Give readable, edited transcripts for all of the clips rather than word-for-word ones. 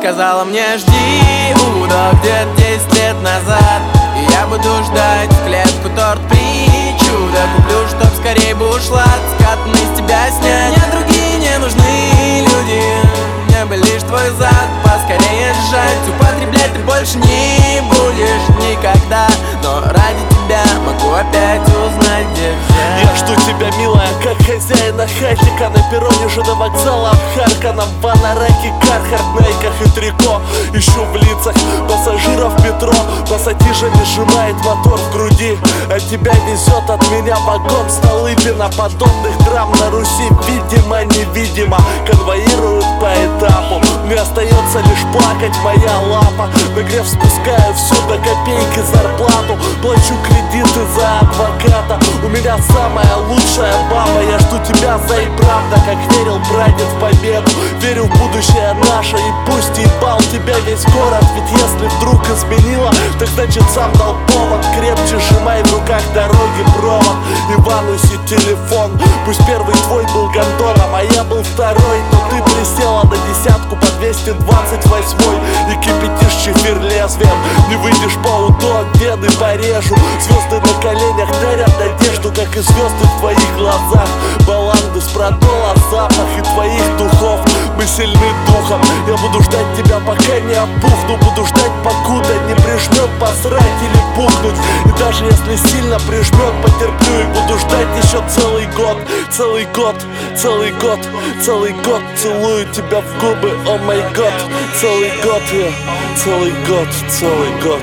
сказала мне: жди, удав, где-то 10 лет назад, и я буду ждать, в клетку торт причуда куплю, чтоб скорей бы ушла, скатанный с тебя снять. Мне другие не нужны люди, мне бы лишь твой зад поскорее сжать. Употреблять ты больше не будешь никогда, но ради тебя могу опять узнать, где взять. Я жду тебя, милая, как хозяина хатика, на перроне же до вокзала обхарканом, в анараке, кархарт, найках и трико. Ищу в лицах пассажиров метро, пассатижами сжимает мотор в груди. От тебя везет, от меня вагон Столыпина. Подобных драм на Руси видимо-невидимо конвоируют по этапу. Мне остается лишь плакать моя лапа. Нагрев спускаю всю до копейки зарплату, плачу кредиты за адвоката. У меня самая лучшая баба, я жду тебя за и правда, как верил прадед в победу. Верю в будущее наше, и пусть ебал тебя весь город. Ведь если вдруг изменила, так значит сам дал повод. Крепче сжимай в руках дороги провод, Ивануси телефон. Пусть первый твой был гондоном, а я был второй, но ты присела на десятку по 228 и кипятишь чефир лезвием. Не выйдешь по УДО, вены порежу. Звезды на коленях дарят надежду, как и звезды в твоих глазах. Баланды с продола, запах и твоих духов. Мы сильны духом, я буду ждать тебя, пока не опухну. Буду ждать, покуда не прижмет посрать или пухнуть. И даже если сильно прижмет, потерплю и буду ждать еще целый год. Целый год, целый год, целый год целую тебя в губы, о май год. Целый год, целый год, целый год,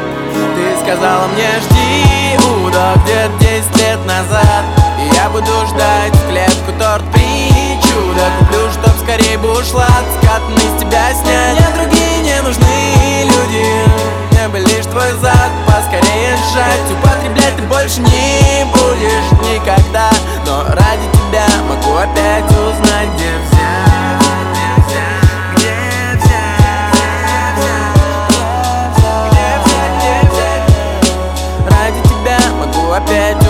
Ты сказала мне: жди, удав, где-то 10 лет назад, и я буду ждать, в клетку торт причуда куплю, чтоб скорей бы ушла, скатанный с тебя снять. Мне другие не нужны люди, мне бы лишь твой зад поскорее сжать. Употреблять ты больше не будешь никогда, но ради тебя могу опять узнать, где взять. Ради тебя могу опять